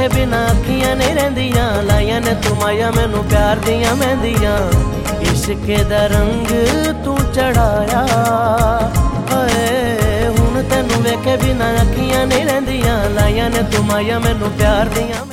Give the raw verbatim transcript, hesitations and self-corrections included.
वेखे बिना अखियां नहीं रहिंदियां, लाइयां ने तू माया मैनू प्यार दियां मेहंदियां। इश्के दा रंग तू चढ़ाया हाय, हुण तैनू वेखे बिना अखियां नहीं रहिंदियां, लाइयां ने तू माया मैनू प्यार दियां।